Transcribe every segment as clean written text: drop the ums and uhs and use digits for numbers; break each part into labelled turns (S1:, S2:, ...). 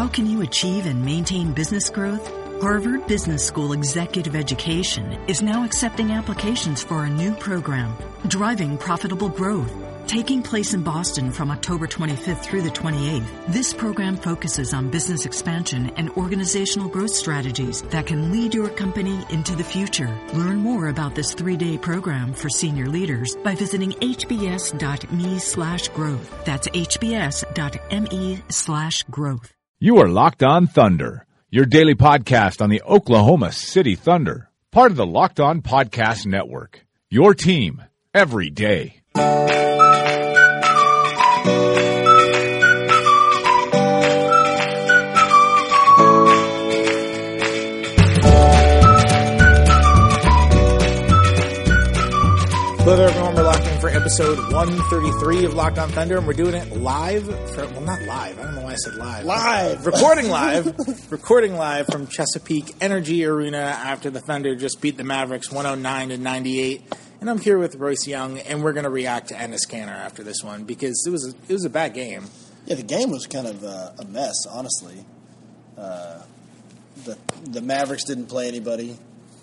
S1: How can you achieve and maintain business growth? Harvard Business School Executive Education is now accepting applications for a new program, Driving Profitable Growth, taking place in Boston from October 25th through the 28th. This program focuses on business expansion and organizational growth strategies that can lead your company into the future. Learn more about this 3-day program for senior leaders by visiting hbs.me/growth. That's hbs.me/growth.
S2: You are Locked On Thunder, your daily podcast on the Oklahoma City Thunder, part of the Locked On Podcast Network. Your team every day.
S3: Hello there, everyone. We're locked in for episode 133 of Locked On Thunder, and we're doing it live. Not live. I don't know why I said live.
S4: Live!
S3: Recording live from Chesapeake Energy Arena after the Thunder just beat the Mavericks 109-98. And I'm here with Royce Young, and we're going to react to Enes Kanter after this one because it was a bad game.
S4: Yeah, the game was kind of a mess, honestly. The Mavericks didn't play anybody.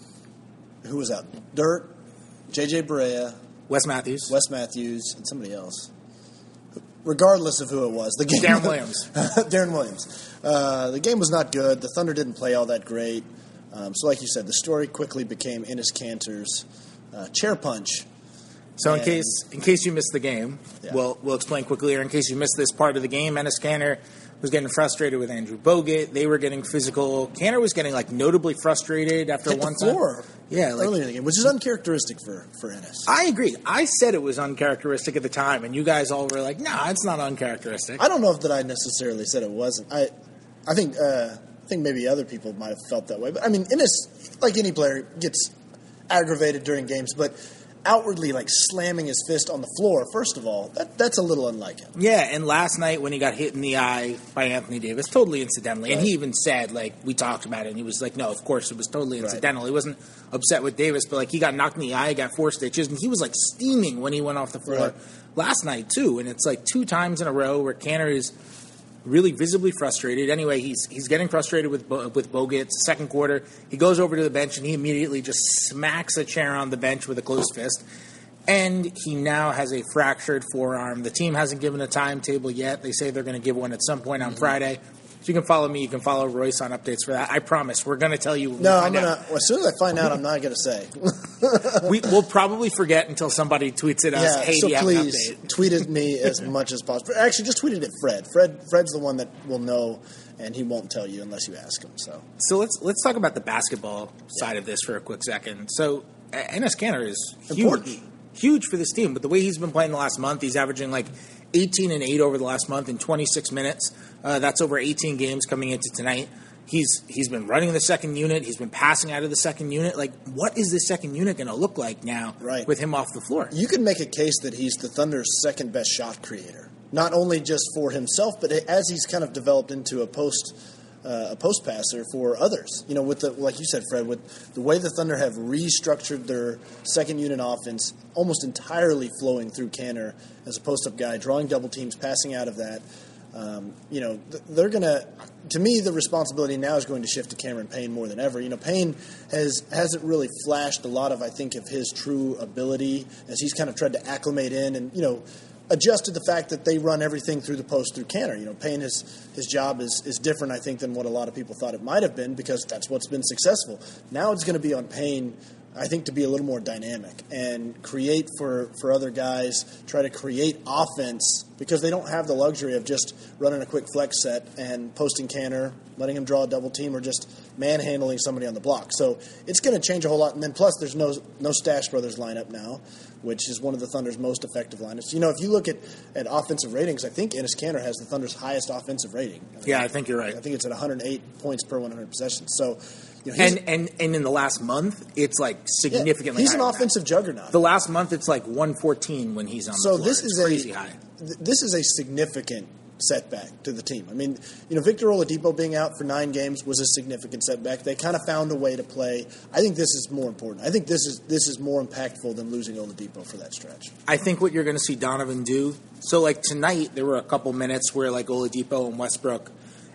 S4: Who was out? Dirt, J.J. Barea,
S3: Wes Matthews,
S4: and somebody else. Regardless of who it was, the game.
S3: Darren Williams.
S4: Darren Williams. The game was not good. The Thunder didn't play all that great. So, like you said, the story quickly became Enes Kanter's chair punch.
S3: So, in case you missed the game, yeah. we'll explain quickly. Or in case you missed this part of the game, Enes Kanter was getting frustrated with Andrew Bogut. They were getting physical. Kanter was getting notably frustrated after
S4: hit
S3: one
S4: the floor earlier in the game, which is uncharacteristic for Enes.
S3: I agree. I said it was uncharacteristic at the time, and you guys all were like, "Nah, it's not uncharacteristic."
S4: I don't know if that I necessarily said it wasn't. I think maybe other people might have felt that way. But I mean, Enes, like any player, gets aggravated during games, but outwardly slamming his fist on the floor, first of all, that's a little unlike him.
S3: Yeah, and last night when he got hit in the eye by Anthony Davis, totally incidentally, and he even said, we talked about it, and he was like, no, of course it was totally incidental. He wasn't upset with Davis, but he got knocked in the eye, got 4 stitches, and he was steaming when he went off the floor last night too, and it's 2 times in a row where Kanter is really visibly frustrated. Anyway, he's getting frustrated with Bogut. Second quarter, he goes over to the bench and he immediately just smacks a chair on the bench with a closed fist. And he now has a fractured forearm. The team hasn't given a timetable yet. They say they're going to give one at some point on Friday. So you can follow me. You can follow Royce on updates for that. I promise. We're going to tell you.
S4: As soon as I find out, I'm not going to say.
S3: We'll probably forget until somebody tweets at us. Hey,
S4: so
S3: do you
S4: please
S3: have an update?
S4: Tweet at me as much as possible. Actually, just tweet it at Fred. Fred's the one that will know, and he won't tell you unless you ask him.
S3: So let's talk about the basketball side of this for a quick second. So Enes Kanter is huge for this team, but the way he's been playing the last month, he's averaging 18 and 8 over the last month in 26 minutes. That's over 18 games coming into tonight. He's been running the second unit. He's been passing out of the second unit. What is the second unit going to look like now with him off the floor? You
S4: can make a case that he's the Thunder's second best shot creator, not only just for himself, but as he's kind of developed into a post passer for others. With like you said, Fred, with the way the Thunder have restructured their second unit offense, almost entirely flowing through Kanter as a post-up guy, drawing double teams, passing out of that. They're going to, to me, the responsibility now is going to shift to Cameron Payne more than ever. Payne hasn't really flashed a lot of, I think, of his true ability as he's kind of tried to acclimate in and, adjust to the fact that they run everything through the post through Kanter. Payne, his job is different, I think, than what a lot of people thought it might have been because that's what's been successful. Now it's going to be on Payne, I think, to be a little more dynamic and create for other guys, try to create offense because they don't have the luxury of just running a quick flex set and posting Kanter, letting him draw a double team, or just manhandling somebody on the block. So it's going to change a whole lot. And then plus there's no Stash Brothers lineup now, which is one of the Thunder's most effective lineups. If you look at offensive ratings, I think Enes Kanter has the Thunder's highest offensive rating.
S3: I think you're right.
S4: I think it's at 108 points per 100 possessions. So,
S3: and in the last month, it's significantly.
S4: He's an offensive juggernaut.
S3: The last month, it's 114 when he's on the floor.
S4: This is
S3: crazy high.
S4: This is a significant setback to the team. I mean, Victor Oladipo being out for 9 games was a significant setback. They kind of found a way to play. I think this is more important. I think this is more impactful than losing Oladipo for that stretch.
S3: I think what you're going to see Donovan do. So, tonight, there were a couple minutes where Oladipo and Westbrook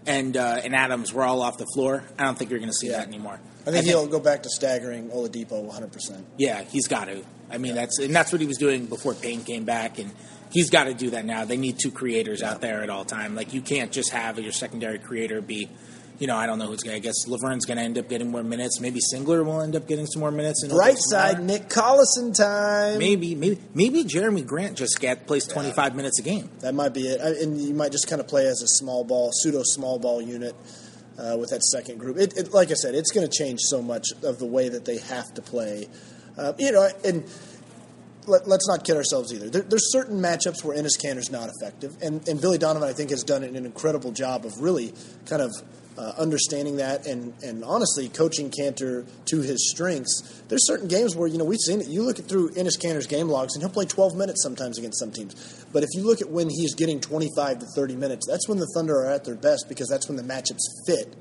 S3: and Adams were all off the floor. I don't think you're going to see that anymore.
S4: I think he'll go back to staggering Oladipo 100%.
S3: Yeah, he's got to. I mean, that's what he was doing before Payne came back, and he's got to do that now. They need two creators out there at all time. Like, you can't just have your secondary creator be, I don't know who's going to. I guess Laverne's going to end up getting more minutes. Maybe Singler will end up getting some more minutes.
S4: Right side, Nick Collison time.
S3: Maybe Jeremy Grant just plays 25 minutes a game.
S4: That might be it. And you might just kind of play as a pseudo small ball unit. With that second group. Like I said, it's going to change so much of the way that they have to play. And let's not kid ourselves either. There's certain matchups where Enes Kanter's not effective, and Billy Donovan, I think, has done an incredible job of really kind of understanding that and honestly coaching Kanter to his strengths. There's certain games where, we've seen it. You look through Enes Kanter's game logs, and he'll play 12 minutes sometimes against some teams. But if you look at when he's getting 25 to 30 minutes, that's when the Thunder are at their best because that's when the matchups fit.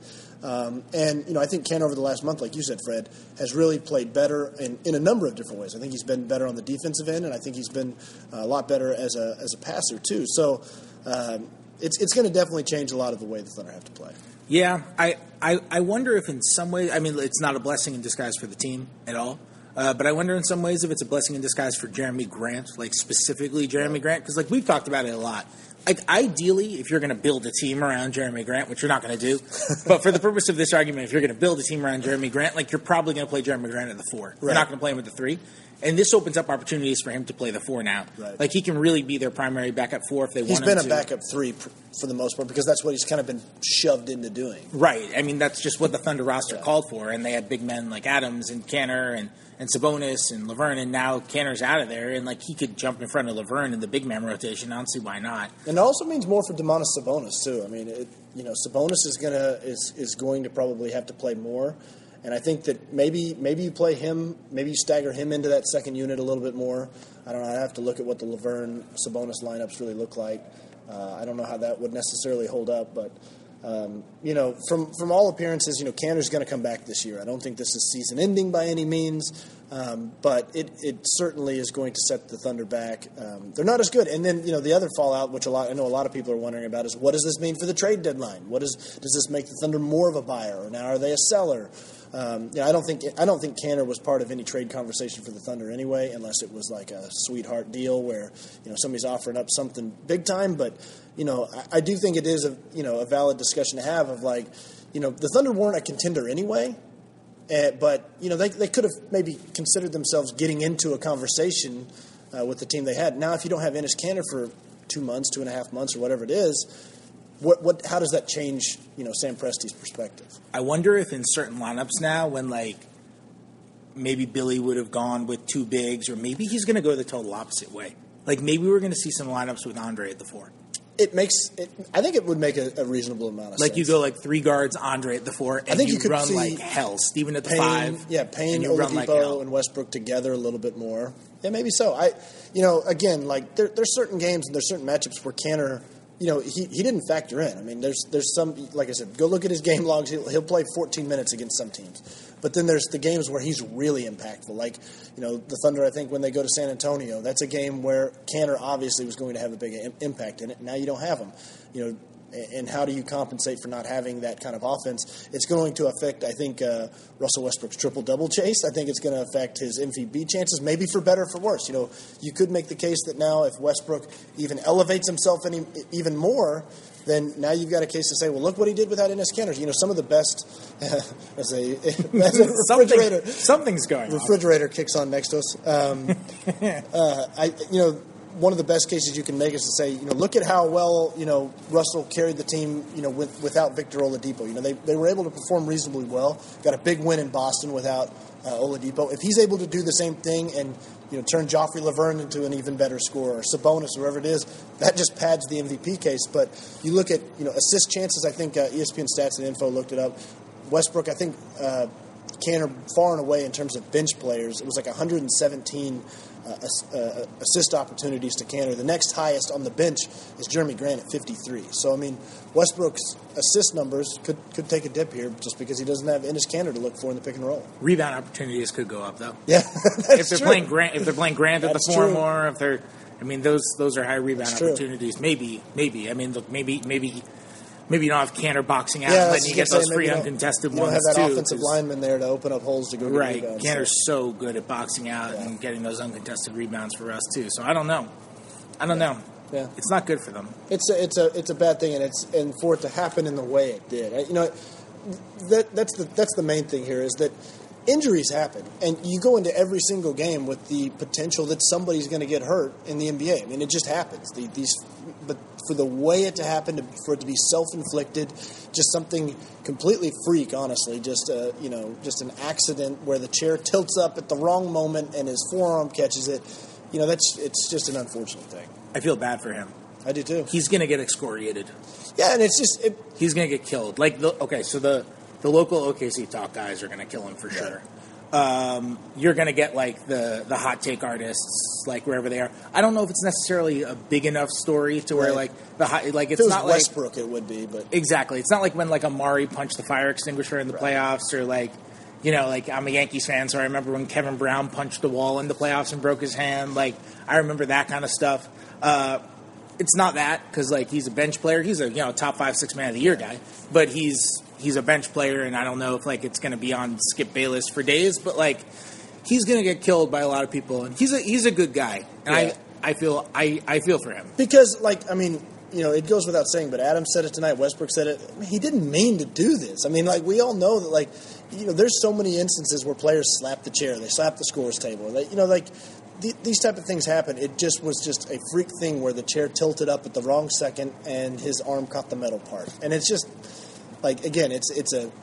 S4: I think Kanter over the last month, like you said, Fred, has really played better in a number of different ways. I think he's been better on the defensive end, and I think he's been a lot better as a passer too. So it's going to definitely change a lot of the way the Thunder have to play.
S3: Yeah, I wonder if in some ways, I mean, it's not a blessing in disguise for the team at all, but I wonder in some ways if it's a blessing in disguise for Jeremy Grant, like specifically Jeremy Grant, because like we've talked about it a lot. Like ideally, if you're going to build a team around Jeremy Grant, which you're not going to do, but for the purpose of this argument, if you're going to build a team around Jeremy Grant, like you're probably going to play Jeremy Grant at the 4. Right. You're not going to play him at the 3. And this opens up opportunities for him to play the 4 now.
S4: Right.
S3: Like, he can really be their primary backup 4 if they want him to.
S4: He's been a backup 3 for the most part because that's what he's kind of been shoved into doing.
S3: Right. I mean, that's just what the Thunder roster called for. And they had big men like Adams and Kanter and Sabonis and Laverne. And now Kanter's out of there. And, like, he could jump in front of Laverne in the big man rotation. I don't see why not.
S4: And it also means more for Domantas Sabonis, too. I mean, Sabonis is going to probably have to play more. And I think that maybe you play him, maybe you stagger him into that second unit a little bit more. I don't know. I'd have to look at what the Laverne-Sabonis lineups really look like. I don't know how that would necessarily hold up, but from all appearances, Kanter's going to come back this year. I don't think this is season-ending by any means, but it certainly is going to set the Thunder back. They're not as good. And then the other fallout, which I know a lot of people are wondering about, is what does this mean for the trade deadline? Does this make the Thunder more of a buyer, or now are they a seller? I don't think Kanter was part of any trade conversation for the Thunder anyway, unless it was like a sweetheart deal where somebody's offering up something big time. But I do think it is a valid discussion to have of the Thunder weren't a contender anyway, but they could have maybe considered themselves getting into a conversation with the team they had. Now, if you don't have Enes Kanter for 2 months, 2.5 months, or whatever it is. How does that change, Sam Presti's perspective?
S3: I wonder if in certain lineups now, when maybe Billy would have gone with 2 bigs, or maybe he's going to go the total opposite way. Like maybe we're going to see some lineups with Andre at the 4.
S4: I think it would make a reasonable amount of sense.
S3: Like you go 3 guards, Andre at the 4, and I think you could run like hell. Steven at the 5.
S4: Yeah, Payne, Oladipo, and Westbrook together a little bit more. Yeah, maybe so. Again, there's certain games and there's certain matchups where Kanter. He didn't factor in. I mean, there's some, like I said, go look at his game logs. He'll play 14 minutes against some teams. But then there's the games where he's really impactful. Like, the Thunder, I think, when they go to San Antonio, that's a game where Kanter obviously was going to have a big impact in it. Now you don't have him. And how do you compensate for not having that kind of offense? It's going to affect, I think, Russell Westbrook's triple-double chase. I think it's going to affect his MVP chances, maybe for better or for worse. You could make the case that now if Westbrook even elevates himself even more, then now you've got a case to say, well, look what he did without Enes Kanter. Some of the best, as a refrigerator.
S3: Something's going on.
S4: Refrigerator kicks on next to us. One of the best cases you can make is to say, look at how well, Russell carried the team, without Victor Oladipo. They were able to perform reasonably well. Got a big win in Boston without Oladipo. If he's able to do the same thing and, turn Joffrey Laverne into an even better scorer, or Sabonis, whoever it is, that just pads the MVP case. But you look at, assist chances, I think ESPN Stats and Info looked it up. Westbrook, I think Kanter far and away in terms of bench players, it was 117 assist opportunities to Kanter. The next highest on the bench is Jeremy Grant at 53. So, Westbrook's assist numbers could take a dip here just because he doesn't have Enes Kanter to look for in the pick and roll.
S3: Rebound opportunities could go up, though.
S4: Yeah,
S3: if they're playing Grant at the 4 more, if they're, those are high rebound opportunities. Maybe. Maybe Maybe you don't have Cantor boxing out
S4: Yeah,
S3: and letting you get those free uncontested
S4: you don't
S3: ones
S4: have that
S3: too.
S4: offensive lineman there to open up holes to go get
S3: Right.
S4: rebounds.
S3: Cantor's so good at boxing out and getting those uncontested rebounds for us too. So I don't know.
S4: Yeah.
S3: It's not good for them.
S4: It's a bad thing, and for it to happen in the way it did, that's the main thing here is that injuries happen, and you go into every single game with the potential that somebody's going to get hurt in the NBA. I mean, it just happens. But for the way it to happen, for it to be self-inflicted, just something completely freak, honestly, just an accident where the chair tilts up at the wrong moment and his forearm catches it. It's just an unfortunate thing.
S3: I feel bad for him.
S4: I do too.
S3: He's going to get excoriated.
S4: Yeah, and it's just
S3: he's going to get killed. So the local OKC talk guys are going to kill him for sure. You're going to get like the hot take artists, like wherever they are. I don't know if it's necessarily a big enough story to where it's
S4: if it was
S3: not
S4: Westbrook, it would be, but
S3: exactly. It's not like when like Amari punched the fire extinguisher in the playoffs, or like I'm a Yankees fan, so I remember when Kevin Brown punched the wall in the playoffs and broke his hand. Like I remember that kind of stuff. It's not that because like he's a bench player. He's a top 5-6 man of the year guy, but he's a bench player, and I don't know if like it's going to be on Skip Bayless for days, but like he's going to get killed by a lot of people, and he's a good guy, and I feel for him
S4: because it goes without saying, but Adam said it tonight. Westbrook said it. I mean, he didn't mean to do this. I mean, like we all know that there's so many instances where players slap the chair, they slap the scores table, these type of things happen. It was just a freak thing where the chair tilted up at the wrong second and his arm caught the metal part. And it's just like, again, it's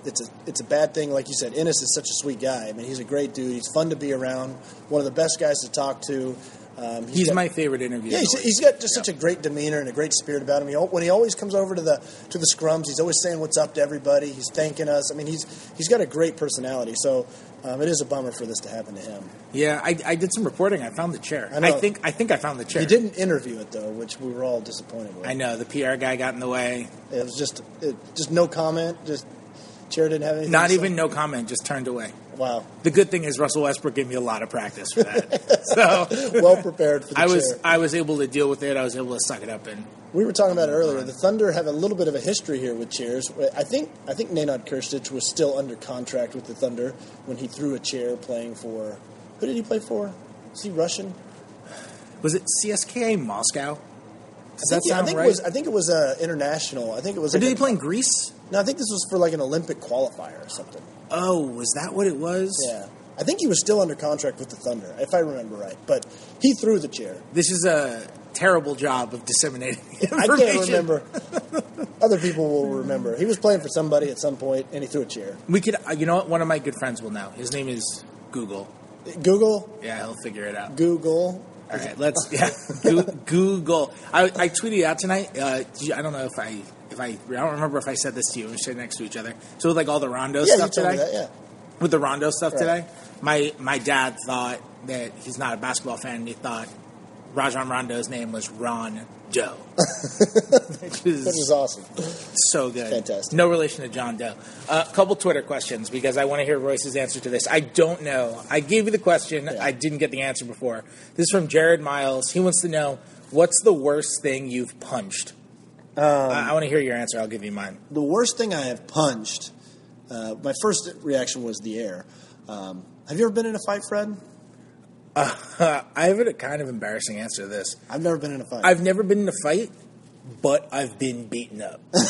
S4: a bad thing. Like you said, Ennis is such a sweet guy. I mean, he's a great dude. He's fun to be around. One of the best guys to talk to.
S3: He's my favorite interview.
S4: Yeah, he's got just such a great demeanor and a great spirit about him. When he always comes over to the scrums, he's always saying what's up to everybody. He's thanking us. I mean, he's got a great personality. So it is a bummer for this to happen to him.
S3: Yeah, I did some reporting. I found the chair.
S4: I know.
S3: I think I found the chair.
S4: You didn't interview it though, which we were all disappointed with.
S3: I know the PR guy got in the way.
S4: It was just no comment. Just chair didn't have anything.
S3: Not even no comment. Just turned away.
S4: Wow.
S3: The good thing is Russell Westbrook gave me a lot of practice for that. So
S4: well prepared for the chair.
S3: I was able to deal with it. I was able to suck it up and.
S4: We were talking about it earlier. The Thunder have a little bit of a history here with chairs. I think Nenad Krstić was still under contract with the Thunder when he threw a chair playing for. Who did he play for? Is he Russian?
S3: Was it CSKA Moscow?
S4: I think it was international. I think it was.
S3: Or did he play in Greece?
S4: No, I think this was for like an Olympic qualifier or something.
S3: Oh, was that what it was?
S4: Yeah. I think he was still under contract with the Thunder, if I remember right. But he threw the chair.
S3: This is a terrible job of disseminating information.
S4: I can't remember. Other people will remember. He was playing for somebody at some point, and he threw a chair.
S3: We could, you know what? One of my good friends will know. His name is Google.
S4: Google?
S3: Yeah, he'll figure it out.
S4: Google.
S3: All right, Google. I tweeted out tonight. I don't know if I don't remember if I said this to you. We sat next to each other. So with like all the Rondo stuff today.
S4: Me that, yeah.
S3: With the Rondo stuff
S4: right.
S3: today, my dad thought that he's not a basketball fan. And he thought Rajon Rondo's name was Ron Doe, which
S4: is awesome.
S3: So good.
S4: Fantastic.
S3: No relation to John Doe. A couple Twitter questions because I want to hear Royce's answer to this. I don't know. I gave you the question. Yeah. I didn't get the answer before. This is from Jared Miles. He wants to know, what's the worst thing you've punched? I want to hear your answer. I'll give you mine.
S4: The worst thing I have punched, my first reaction was the air. Have you ever been in a fight, Fred?
S3: I have a kind of embarrassing answer to this.
S4: I've never been in a fight.
S3: I've never been in a fight, but I've been beaten up.
S4: Well,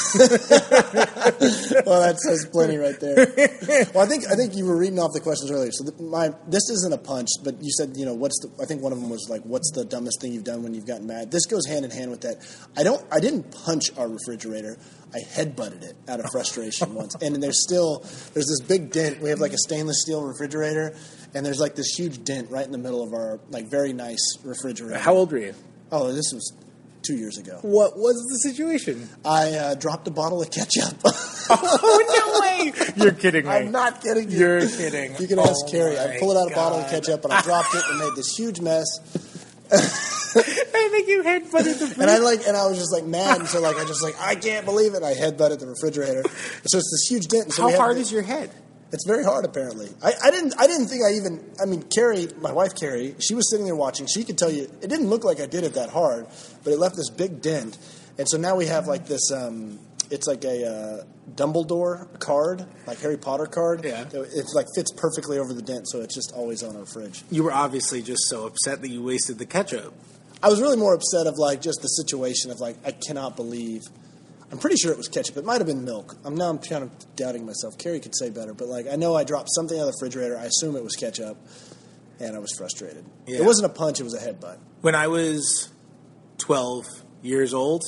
S4: that says plenty right there. Well, I think you were reading off the questions earlier. So this isn't a punch, but you said, I think one of them was like, what's the dumbest thing you've done when you've gotten mad? This goes hand in hand with that. I didn't punch our refrigerator. I headbutted it out of frustration once. And there's this big dent. We have like a stainless steel refrigerator, and there's like this huge dent right in the middle of our like very nice refrigerator.
S3: How old were you?
S4: Oh, this was 2 years ago.
S3: What was the situation?
S4: I dropped a bottle of ketchup.
S3: Oh, no way! You're kidding me.
S4: I'm not kidding you.
S3: You're kidding.
S4: You can ask Carrie. I pulled out a bottle of ketchup, and I dropped it and made this huge mess.
S3: I think you headbutted the fridge.
S4: And I was just like mad, and so like I can't believe it. I headbutted the refrigerator. So it's this huge dent. So
S3: how hard is your head?
S4: It's very hard, apparently. I didn't think Carrie, my wife Carrie, she was sitting there watching. She could tell you it didn't look like I did it that hard, but it left this big dent. And so now we have like this it's like a Dumbledore card, like Harry Potter card.
S3: Yeah.
S4: It's like fits perfectly over the dent, so it's just always on our fridge.
S3: You were obviously just so upset that you wasted the ketchup.
S4: I was really more upset of like just the situation of like I cannot believe. I'm pretty sure it was ketchup. It might have been milk. I'm kind of doubting myself. Carrie could say better, but like I know I dropped something out of the refrigerator. I assume it was ketchup, and I was frustrated.
S3: Yeah.
S4: It wasn't a punch; it was a headbutt.
S3: When I was 12 years old,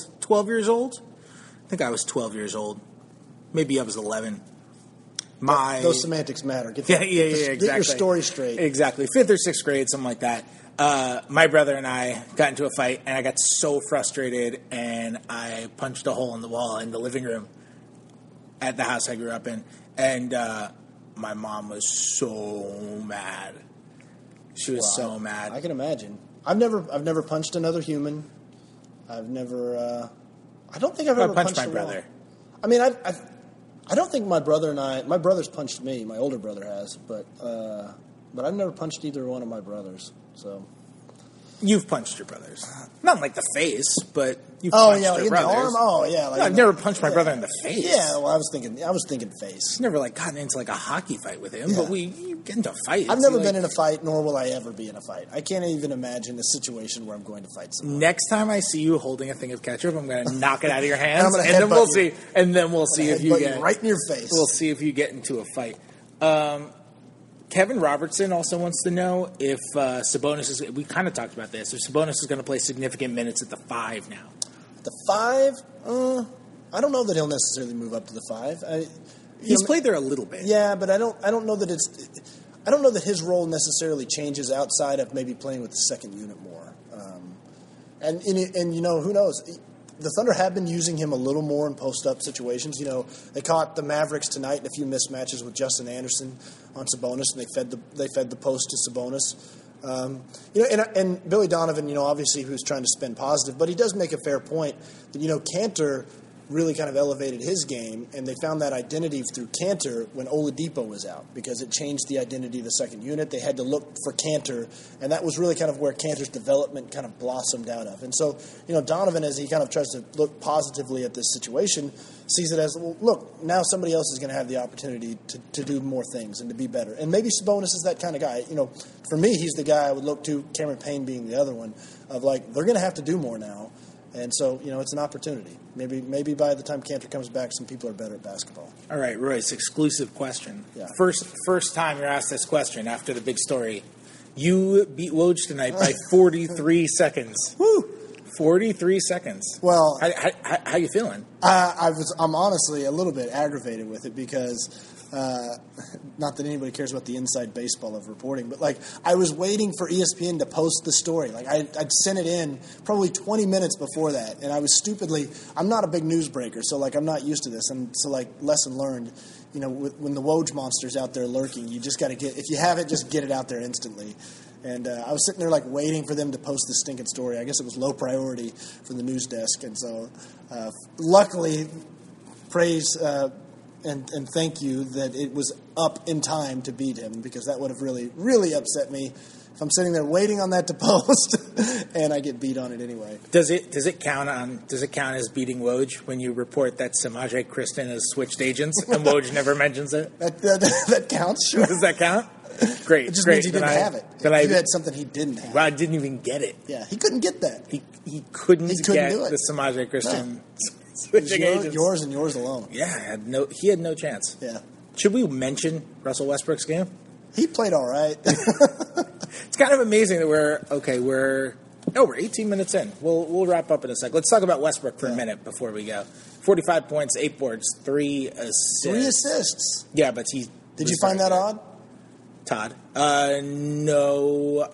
S3: I think I was 12 years old. Maybe I was 11.
S4: Those semantics matter.
S3: Exactly.
S4: Get your story straight.
S3: Exactly. 5th or 6th grade, something like that. My brother and I got into a fight, and I got so frustrated, and I punched a hole in the wall in the living room at the house I grew up in. And my mom was so mad. She was so mad.
S4: I can imagine. I've never punched another human. I've never. I don't think I've ever
S3: punched my
S4: a
S3: brother.
S4: wall. I mean, I don't think my brother and I. My brother's punched me. My older brother has, but I've never punched either one of my brothers. So.
S3: You've punched your brothers. Not in, like, the face, but you've punched their brothers.
S4: The arm? Oh, yeah. Like,
S3: no, I've never punched my brother in the face.
S4: Yeah, well, I was thinking face.
S3: I've never, like, gotten into, like, a hockey fight with him, but you get into fights.
S4: I've never been in a fight, nor will I ever be in a fight. I can't even imagine a situation where I'm going to fight someone.
S3: Next time I see you holding a thing of ketchup, I'm going to knock it out of your hands,
S4: and then we'll
S3: see. And then we'll see if you get
S4: right in your face.
S3: We'll see if you get into a fight. Kevin Robertson also wants to know if Sabonis is. We kind of talked about this. If Sabonis is going to play significant minutes at the 5 now.
S4: The 5? I don't know that he'll necessarily move up to the 5.
S3: He's played there a little bit.
S4: Yeah, but I don't know that it's. I don't know that his role necessarily changes outside of maybe playing with the second unit more. And you know, who knows? The Thunder have been using him a little more in post-up situations. You know, they caught the Mavericks tonight in a few mismatches with Justin Anderson on Sabonis, and they fed the post to Sabonis. You know, and Billy Donovan, you know, obviously who's trying to spin positive, but he does make a fair point that, you know, Kanter really kind of elevated his game, and they found that identity through Kanter when Oladipo was out because it changed the identity of the second unit. They had to look for Kanter, and that was really kind of where Kanter's development kind of blossomed out of. And so, you know, Donovan, as he kind of tries to look positively at this situation, sees it as, well, look, now somebody else is going to have the opportunity to do more things and to be better. And maybe Sabonis is that kind of guy. You know, for me, he's the guy I would look to, Cameron Payne being the other one, of like, they're going to have to do more now. And so, you know, it's an opportunity. Maybe by the time Kanter comes back, some people are better at basketball.
S3: All right, Royce, exclusive question.
S4: Yeah.
S3: First time you're asked this question after the big story. You beat Woj tonight by 43 seconds.
S4: Woo!
S3: 43 seconds.
S4: Well,
S3: how you feeling?
S4: I'm honestly a little bit aggravated with it because not that anybody cares about the inside baseball of reporting, but like I was waiting for ESPN to post the story. Like I'd sent it in probably 20 minutes before that, and I was stupidly. I'm not a big news breaker, so like I'm not used to this, and so like lesson learned. You know, when the Woj monster's out there lurking, you just got to if you have it, just get it out there instantly. And I was sitting there like waiting for them to post the stinking story. I guess it was low priority for the news desk, and so luckily, praise. And thank you that it was up in time to beat him, because that would have really, really upset me if I'm sitting there waiting on that to post and I get beat on it anyway.
S3: Does it count as beating Woj when you report that Samaje Cristone has switched agents and Woj never mentions it?
S4: That counts. Sure.
S3: Does that count? Great.
S4: It just
S3: great.
S4: means he didn't have it. You had something he didn't have.
S3: Well, I didn't even get it.
S4: Yeah, he couldn't get that.
S3: He couldn't get
S4: do it.
S3: the Samaje Cristone.
S4: No.
S3: Switching agents.
S4: Yours and yours alone.
S3: Yeah, he had no chance.
S4: Yeah.
S3: Should we mention Russell Westbrook's game?
S4: He played all right.
S3: It's kind of amazing that we're 18 minutes in. We'll wrap up in a sec. Let's talk about Westbrook for a minute before we go. 45 points, 8 boards, 3 assists.
S4: 3 assists.
S3: Yeah, but he.
S4: Did you find that odd?
S3: Todd? No.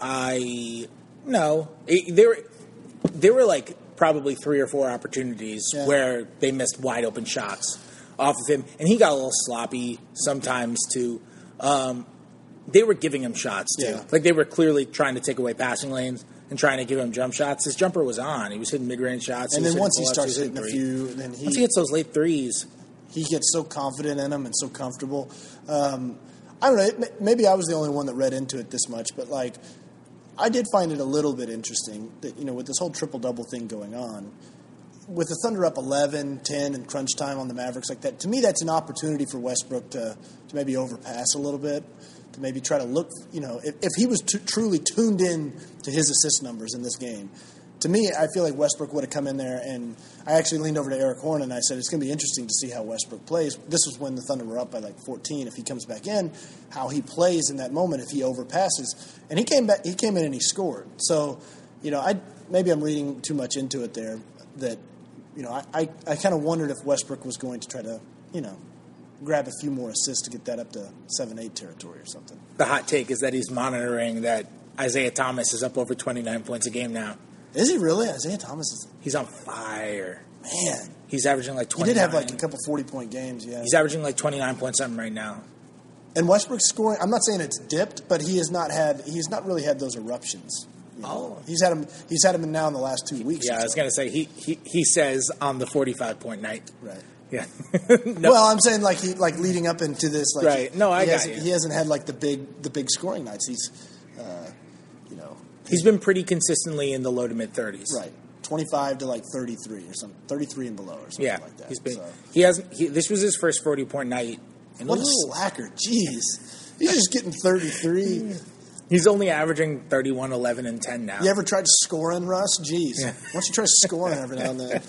S3: There were like probably 3 or 4 opportunities where they missed wide open shots off of him, and he got a little sloppy sometimes too. They were giving him shots too, like they were clearly trying to take away passing lanes and trying to give him jump shots. His jumper was on; he was hitting mid-range shots.
S4: And then once he starts hitting a few,
S3: once he hits those late threes,
S4: he gets so confident in them and so comfortable. I don't know. Maybe I was the only one that read into it this much, but like, I did find it a little bit interesting that, you know, with this whole triple-double thing going on, with the Thunder up 11, 10 in crunch time on the Mavericks like that, to me that's an opportunity for Westbrook to maybe overpass a little bit, to maybe try to look, if he was truly tuned in to his assist numbers in this game. To me, I feel like Westbrook would have come in there, and I actually leaned over to Eric Horn and I said, it's going to be interesting to see how Westbrook plays. This was when the Thunder were up by like 14. If he comes back in, how he plays in that moment if he overpasses. And he came in and he scored. So, maybe I'm reading too much into it there that, I kind of wondered if Westbrook was going to try to, grab a few more assists to get that up to 7-8 territory or something.
S3: The hot take is that he's monitoring that Isaiah Thomas is up over 29 points a game now.
S4: Is he really? Isaiah Thomas
S3: He's on fire.
S4: Man.
S3: He's averaging like 29.
S4: He did have like a couple 40-point games, yeah.
S3: He's averaging like 29 points something right now.
S4: And Westbrook's scoring, I'm not saying it's dipped, but he's not really had those eruptions.
S3: Oh.
S4: He's had him now in the last 2 weeks.
S3: Yeah, I was going to say, he says on the 45-point night.
S4: Right.
S3: Yeah.
S4: No. Well, I'm saying like leading up into this. Like
S3: right. No, I got you.
S4: He hasn't had like the big scoring nights.
S3: He's been pretty consistently in the low to mid 30s.
S4: Right. 25 to like 33 or something. 33 and below or something like that.
S3: This was his first 40-point night.
S4: What a slacker. Jeez. He's just getting 33.
S3: He's only averaging 31, 11, and 10 now.
S4: You ever tried scoring, Russ? Jeez. Yeah. Why don't you try scoring every now and then?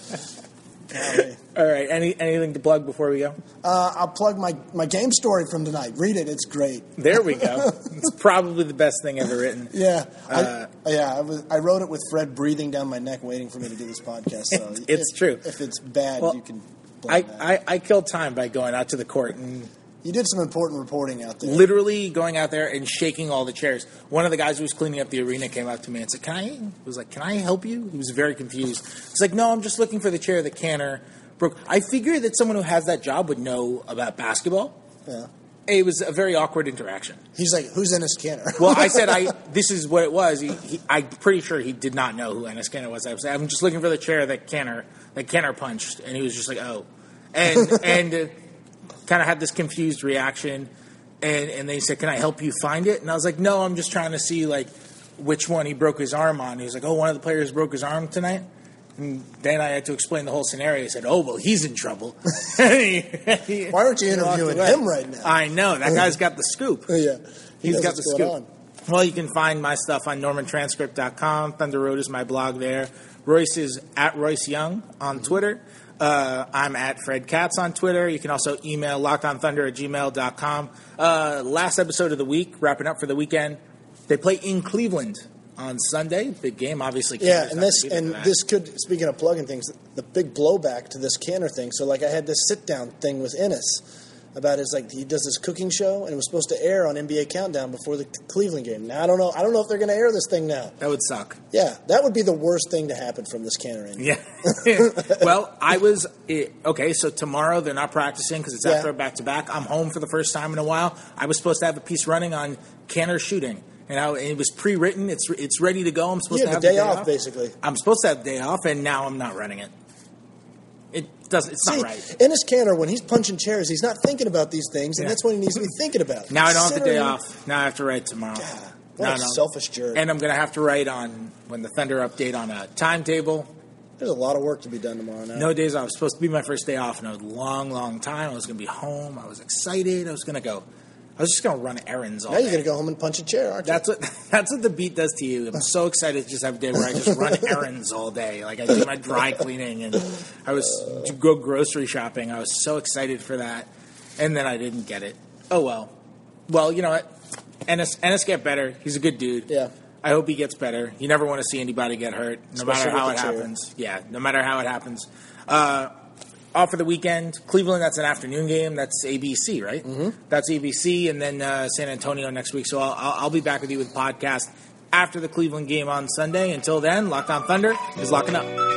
S3: All right. Anything to plug before we go?
S4: I'll plug my game story from tonight. Read it. It's great.
S3: There we go. It's probably the best thing ever written.
S4: Yeah. I wrote it with Fred breathing down my neck waiting for me to do this podcast. So
S3: it's true.
S4: If it's bad, you can
S3: blame that. I killed time by going out to the court and...
S4: You did some important reporting out there.
S3: Literally going out there and shaking all the chairs. One of the guys who was cleaning up the arena came up to me and said, can I help you? He was very confused. He's like, no, I'm just looking for the chair that Canner broke. I figured that someone who has that job would know about basketball.
S4: Yeah.
S3: It was a very awkward interaction.
S4: He's like, who's Enes Kanter?
S3: Well, I said, this is what it was. I'm pretty sure he did not know who Enes Kanter was. I was like, I'm just looking for the chair that Kanter punched. And he was just like, oh. And kind of had this confused reaction, and they said, can I help you find it? And I was like, no, I'm just trying to see like which one he broke his arm on. He was like, oh, one of the players broke his arm tonight? And then I had to explain the whole scenario. He said, oh, well, he's in trouble.
S4: Why aren't you interviewing him right now?
S3: I know. That guy's got the scoop.
S4: Yeah.
S3: He's got the scoop. Well, you can find my stuff on normantranscript.com. Thunder Road is my blog there. Royce is at Royce Young on Twitter. I'm at Fred Katz on Twitter. You can also email lockedonthunder@gmail.com. Last episode of the week, wrapping up for the weekend. They play in Cleveland on Sunday. Big game, obviously.
S4: Yeah, and this could, speaking of plugging things, the big blowback to this Kanter thing. So, like, I had this sit-down thing with Ennis about he does this cooking show, and it was supposed to air on NBA Countdown before the Cleveland game. Now, I don't know if they're going to air this thing now.
S3: That would suck.
S4: Yeah, that would be the worst thing to happen from this Kanter injury.
S3: Yeah. Well, so tomorrow they're not practicing because it's after a back-to-back. I'm home for the first time in a while. I was supposed to have a piece running on Kanter shooting. And it was pre-written. It's ready to go. I'm supposed to have
S4: the day off, basically.
S3: I'm supposed to have the day off, and now I'm not running it. It's not right.
S4: Enes Kanter, when he's punching chairs, he's not thinking about these things, and that's what he needs to be thinking about.
S3: Now I don't have the day off. Now I have to write tomorrow.
S4: God, what a selfish jerk.
S3: And I'm going to have to write on when the Thunder update on a timetable.
S4: There's a lot of work to be done tomorrow now.
S3: No days off. It was supposed to be my first day off in a long, long time. I was going to be home. I was excited. I was just going to run errands all day.
S4: Now you're going to go home and punch a chair, aren't you?
S3: That's what the beat does to you. I'm so excited to just have a day where I just run errands all day. Like I do my dry cleaning and I was to go grocery shopping. I was so excited for that. And then I didn't get it. Oh, well. Well, you know what? Ennis get better. He's a good dude.
S4: Yeah.
S3: I hope he gets better. You never want to see anybody get hurt, no matter how it happens. Yeah, no matter how it happens. Off for the weekend. Cleveland, that's an afternoon game. That's ABC, right?
S4: Mm-hmm.
S3: That's ABC, and then San Antonio next week. So I'll be back with you with a podcast after the Cleveland game on Sunday. Until then, Locked On Thunder is locking up.